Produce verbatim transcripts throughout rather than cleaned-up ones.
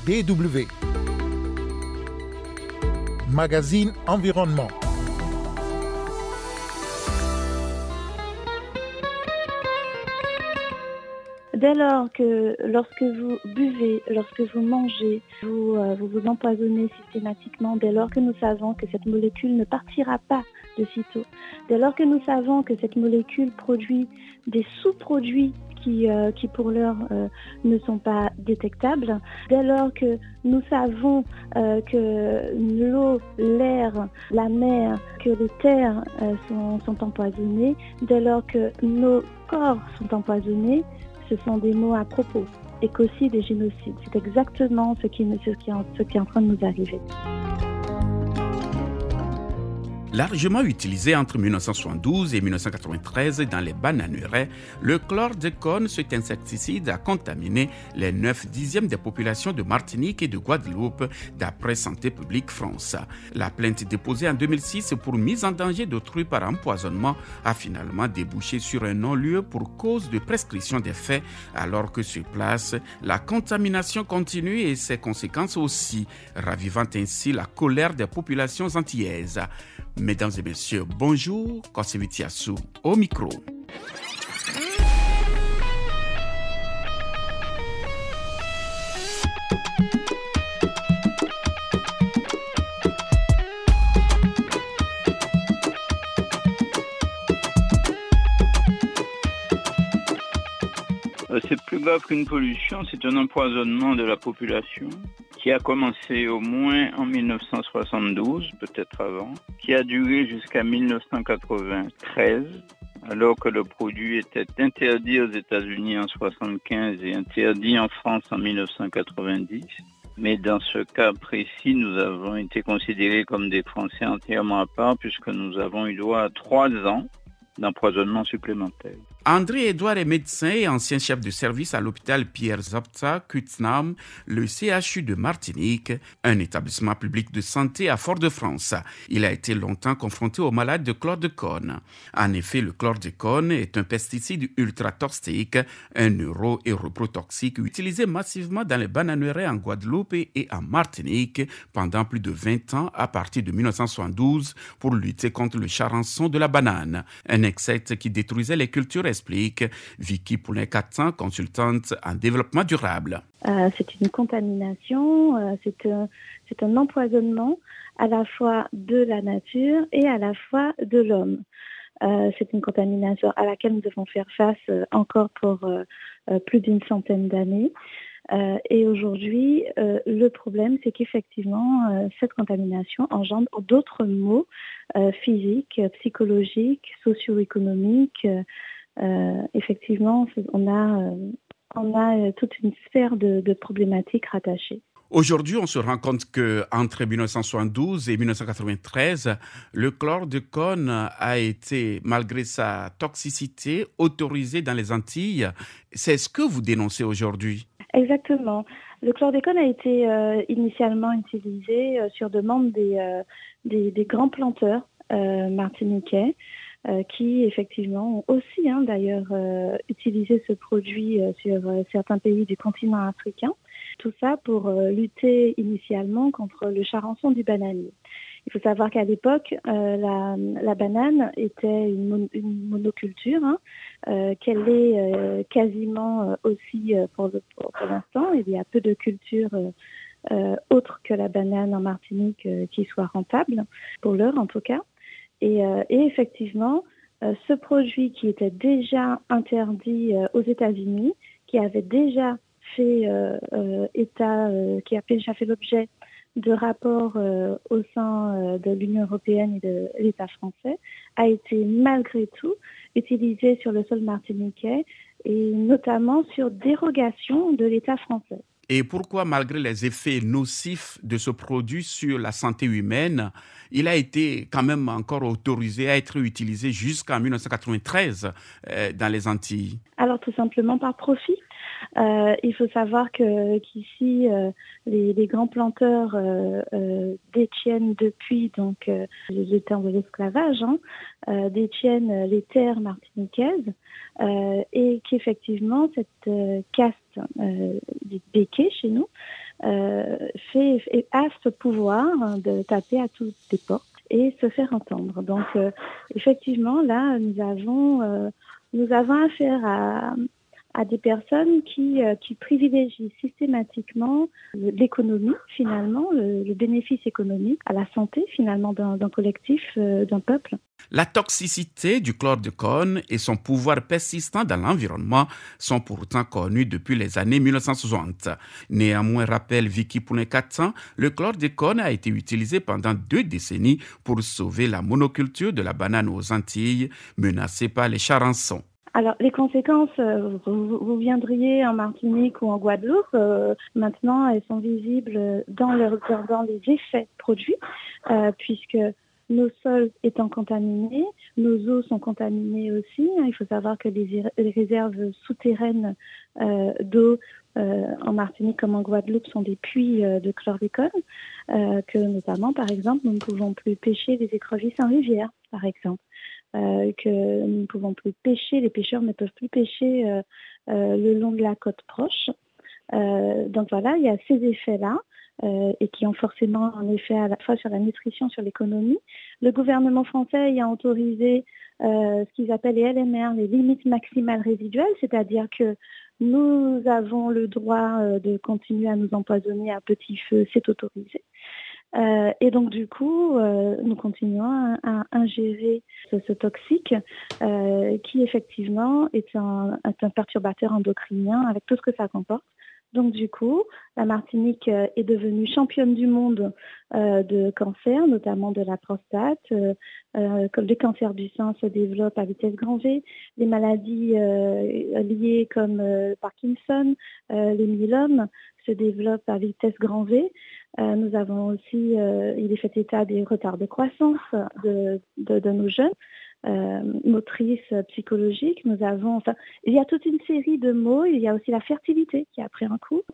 D W. Magazine Environnement. Dès lors que lorsque vous buvez, lorsque vous mangez, vous, euh, vous vous empoisonnez systématiquement, dès lors que nous savons que cette molécule ne partira pas de sitôt, dès lors que nous savons que cette molécule produit des sous-produits qui, euh, qui pour l'heure euh, ne sont pas détectables, dès lors que nous savons euh, que l'eau, l'air, la mer, que les terres euh, sont, sont empoisonnées, dès lors que nos corps sont empoisonnés, ce sont des mots à propos, écocide et génocide. C'est exactement ce qui, ce, qui est en, ce qui est en train de nous arriver. Largement utilisé entre mille neuf cent soixante-douze et mille neuf cent quatre-vingt-treize dans les bananeraies, le chlordécone, cet insecticide, a contaminé les neuf dixièmes des populations de Martinique et de Guadeloupe, d'après Santé publique France. La plainte déposée en deux mille six pour mise en danger d'autrui par empoisonnement a finalement débouché sur un non-lieu pour cause de prescription des faits, alors que sur place, la contamination continue et ses conséquences aussi, ravivant ainsi la colère des populations antillaises. Mesdames et messieurs, bonjour, Kosevitiassou au micro. C'est plus grave qu'une pollution, c'est un empoisonnement de la population qui a commencé au moins en mille neuf cent soixante-douze, peut-être avant, qui a duré jusqu'à mille neuf cent quatre-vingt-treize, alors que le produit était interdit aux États-Unis en soixante-quinze et interdit en France en mille neuf cent quatre-vingt-dix. Mais dans ce cas précis, nous avons été considérés comme des Français entièrement à part puisque nous avons eu droit à trois ans d'empoisonnement supplémentaire. André-Édouard est médecin et ancien chef de service à l'hôpital Pierre Zapta, Kutznam, le C H U de Martinique, un établissement public de santé à Fort-de-France. Il a été longtemps confronté aux malades de chlordécone. En effet, le chlordécone est un pesticide ultra-toxique, un neuro- et reprotoxique utilisé massivement dans les bananeraies en Guadeloupe et en Martinique pendant plus de vingt ans à partir de mille neuf cent soixante-douze pour lutter contre le charançon de la banane, un insecte qui détruisait les cultures, explique Vicky Poulin-Catan, consultante en développement durable. Euh, c'est une contamination, euh, c'est, un, c'est un empoisonnement à la fois de la nature et à la fois de l'homme. Euh, c'est une contamination à laquelle nous devons faire face euh, encore pour euh, euh, plus d'une centaine d'années. Euh, et aujourd'hui, euh, le problème, c'est qu'effectivement, euh, cette contamination engendre d'autres maux euh, physiques, psychologiques, socio-économiques. Euh, euh, effectivement, on a, euh, on a toute une sphère de, de problématiques rattachées. Aujourd'hui, on se rend compte qu'entre mille neuf cent soixante-douze et mille neuf cent quatre-vingt-treize, le chlordécone a été, malgré sa toxicité, autorisé dans les Antilles. C'est ce que vous dénoncez aujourd'hui? Exactement. Le chlordécone a été euh, initialement utilisé euh, sur demande des, euh, des, des grands planteurs euh, martiniquais euh, qui, effectivement, ont aussi hein, d'ailleurs euh, utilisé ce produit euh, sur euh, certains pays du continent africain. Tout ça pour euh, lutter initialement contre le charançon du bananier. Il faut savoir qu'à l'époque, euh, la, la banane était une, mon, une monoculture, hein, euh, qu'elle est euh, quasiment euh, aussi euh, pour, le, pour, pour l'instant. Il y a peu de cultures euh, euh, autres que la banane en Martinique euh, qui soient rentables, pour l'heure en tout cas. Et, euh, et effectivement, euh, ce produit qui était déjà interdit euh, aux États-Unis, qui avait déjà fait euh, euh, état, euh, qui a déjà fait l'objet de rapports euh, au sein euh, de l'Union européenne et de l'État français, a été malgré tout utilisé sur le sol martiniquais et notamment sur dérogation de l'État français. Et pourquoi, malgré les effets nocifs de ce produit sur la santé humaine, il a été quand même encore autorisé à être utilisé jusqu'en mille neuf cent quatre-vingt-treize euh, dans les Antilles? Alors tout simplement par profit. Euh, il faut savoir que, qu'ici, euh, les, les grands planteurs euh, euh, détiennent depuis donc, euh, le temps de l'esclavage, hein, euh, détiennent les terres martiniquaises euh, et qu'effectivement, cette euh, caste euh, du béquet chez nous euh, fait, a ce pouvoir de taper à toutes les portes et se faire entendre. Donc, euh, effectivement, là, nous avons, euh, nous avons affaire à, à des personnes qui, euh, qui privilégient systématiquement l'économie, finalement, le, le bénéfice économique, à la santé, finalement, d'un, d'un collectif, euh, d'un peuple. La toxicité du chlordécone et son pouvoir persistant dans l'environnement sont pourtant connus depuis les années mille neuf cent soixante. Néanmoins, rappelle Vicky Poulin-Cattan, le chlordécone a été utilisé pendant deux décennies pour sauver la monoculture de la banane aux Antilles, menacée par les charançons. Alors, les conséquences, euh, vous, vous viendriez en Martinique ou en Guadeloupe, euh, maintenant, elles sont visibles dans, leur, dans les effets produits, euh, puisque nos sols étant contaminés, nos eaux sont contaminées aussi. Il faut savoir que les, les réserves souterraines euh, d'eau euh, en Martinique comme en Guadeloupe sont des puits euh, de chlordécone, euh, que notamment, par exemple, nous ne pouvons plus pêcher les écrevisses en rivière, par exemple. Euh, que nous ne pouvons plus pêcher, les pêcheurs ne peuvent plus pêcher euh, euh, le long de la côte proche. Euh, donc voilà, il y a ces effets-là euh, et qui ont forcément un effet à la fois sur la nutrition, sur l'économie. Le gouvernement français ayant autorisé euh, ce qu'ils appellent les L M R, les limites maximales résiduelles, c'est-à-dire que nous avons le droit euh, de continuer à nous empoisonner à petit feu, c'est autorisé. Euh, et donc du coup, euh, nous continuons à, à ingérer ce, ce toxique euh, qui effectivement est un, est un perturbateur endocrinien avec tout ce que ça comporte. Donc du coup, la Martinique euh, est devenue championne du monde euh, de cancer, notamment de la prostate. Euh, euh, comme les cancers du sein se développent à vitesse grand V, les maladies euh, liées comme euh, Parkinson, euh, les myélomes se développent à vitesse grand V. Euh, nous avons aussi, euh, il est fait état des retards de croissance de, de, de nos jeunes, euh, motrices, psychologiques. Nous avons, enfin, il y a toute une série de maux. Il y a aussi la fertilité qui a pris un coup.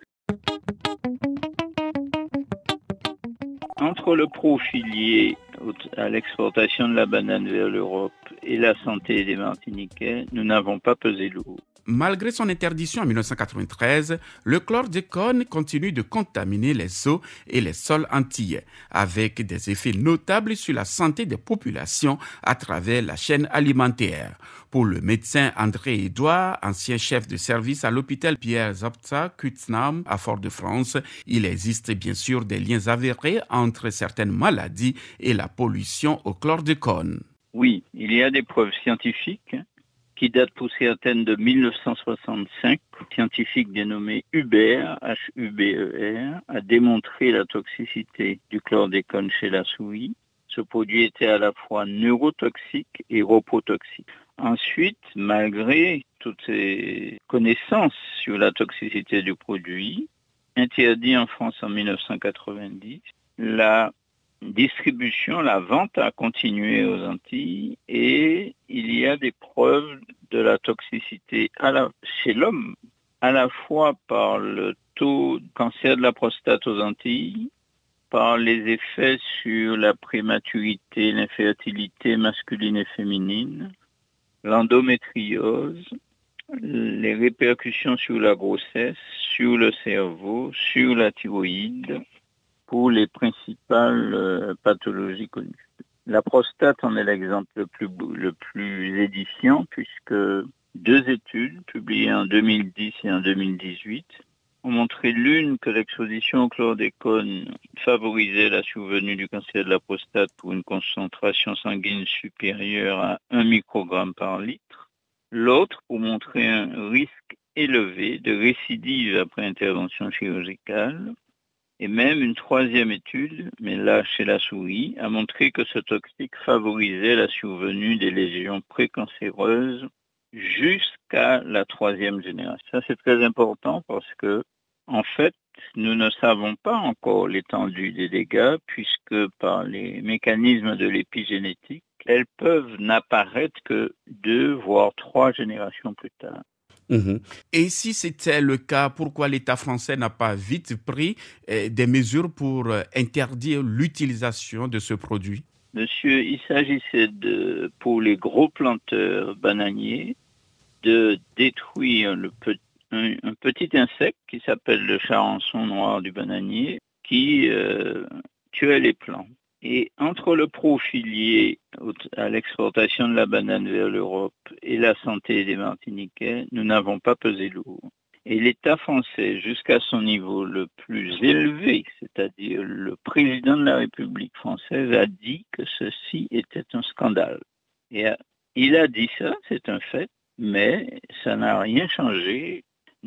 Entre le profit lié à l'exportation de la banane vers l'Europe et la santé des Martiniquais, nous n'avons pas pesé lourd. Malgré son interdiction en mille neuf cent quatre-vingt-treize, le chlordécone continue de contaminer les eaux et les sols antillais, avec des effets notables sur la santé des populations à travers la chaîne alimentaire. Pour le médecin André Edouard, ancien chef de service à l'hôpital Pierre Zapta, Kutznam, à Fort-de-France, il existe bien sûr des liens avérés entre certaines maladies et la pollution au chlordécone. Oui, il y a des preuves scientifiques qui date pour certaines de mille neuf cent soixante-cinq. Un scientifique dénommé Huber, H U B E R, a démontré la toxicité du chlordécone chez la souris. Ce produit était à la fois neurotoxique et reprotoxique. Ensuite, malgré toutes ces connaissances sur la toxicité du produit, interdit en France en mille neuf cent quatre-vingt-dix, la distribution, la vente a continué aux Antilles et il y a des preuves de la toxicité à la, chez l'homme, à la fois par le taux de cancer de la prostate aux Antilles, par les effets sur la prématurité, l'infertilité masculine et féminine, l'endométriose, les répercussions sur la grossesse, sur le cerveau, sur la thyroïde, pour les principales euh, pathologies connues. La prostate en est l'exemple le plus, le plus édifiant puisque deux études publiées en deux mille dix et en deux mille dix-huit ont montré l'une que l'exposition au chlordécone favorisait la survenue du cancer de la prostate pour une concentration sanguine supérieure à un microgramme par litre, l'autre pour montrer un risque élevé de récidive après intervention chirurgicale. Et même une troisième étude, mais là chez la souris, a montré que ce toxique favorisait la survenue des lésions précancéreuses jusqu'à la troisième génération. Ça, c'est très important parce que, en fait, nous ne savons pas encore l'étendue des dégâts puisque par les mécanismes de l'épigénétique, elles peuvent n'apparaître que deux, voire trois générations plus tard. Mmh. Et si c'était le cas, pourquoi l'État français n'a pas vite pris euh, des mesures pour euh, interdire l'utilisation de ce produit? Monsieur, il s'agissait de, pour les gros planteurs bananiers, de détruire le, un, un petit insecte qui s'appelle le charançon noir du bananier qui euh, tuait les plants. Et entre le profit lié à l'exportation de la banane vers l'Europe et la santé des Martiniquais, nous n'avons pas pesé lourd. Et l'État français, jusqu'à son niveau le plus élevé, c'est-à-dire le président de la République française, a dit que ceci était un scandale. Et il a dit ça, c'est un fait, mais ça n'a rien changé,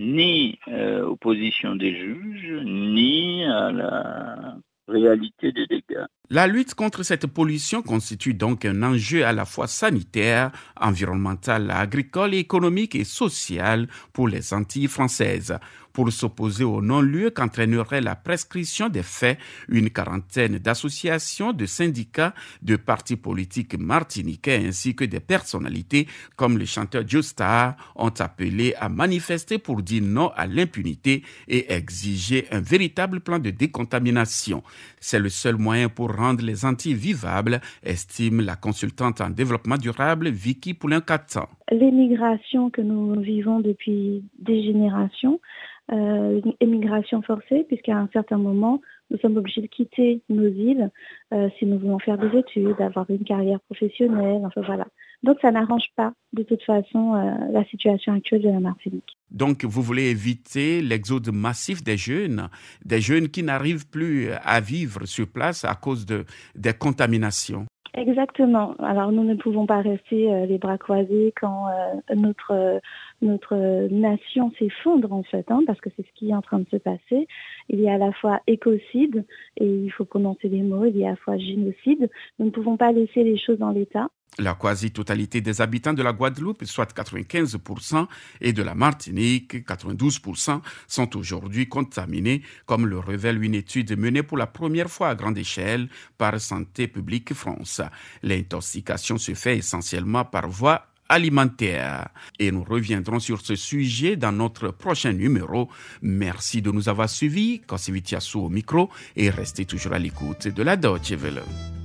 ni euh, aux positions des juges, ni à la réalité des dégâts. La lutte contre cette pollution constitue donc un enjeu à la fois sanitaire, environnemental, agricole, économique et social pour les Antilles françaises. Pour s'opposer au non-lieu qu'entraînerait la prescription des faits, une quarantaine d'associations, de syndicats, de partis politiques martiniquais ainsi que des personnalités comme le chanteur Joestar ont appelé à manifester pour dire non à l'impunité et exiger un véritable plan de décontamination. C'est le seul moyen pour rendre les Antilles vivables, estime la consultante en développement durable Vicky Poulin-Catan. L'émigration que nous vivons depuis des générations, euh, une émigration forcée, puisqu'à un certain moment, nous sommes obligés de quitter nos îles euh, si nous voulons faire des études, avoir une carrière professionnelle, enfin voilà. Donc ça n'arrange pas de toute façon euh, la situation actuelle de la Martinique. Donc vous voulez éviter l'exode massif des jeunes, des jeunes qui n'arrivent plus à vivre sur place à cause de, des contaminations. Exactement. Alors nous ne pouvons pas rester euh, les bras croisés quand euh, notre euh, notre nation s'effondre en fait, hein, parce que c'est ce qui est en train de se passer. Il y a à la fois écocide, et il faut prononcer les mots, il y a à la fois génocide. Nous ne pouvons pas laisser les choses dans l'état. La quasi-totalité des habitants de la Guadeloupe, soit quatre-vingt-quinze pour cent, et de la Martinique, quatre-vingt-douze pour cent, sont aujourd'hui contaminés, comme le révèle une étude menée pour la première fois à grande échelle par Santé publique France. L'intoxication se fait essentiellement par voie alimentaire. Et nous reviendrons sur ce sujet dans notre prochain numéro. Merci de nous avoir suivis. Kosivitiasu au micro et restez toujours à l'écoute de la Deutsche Welle.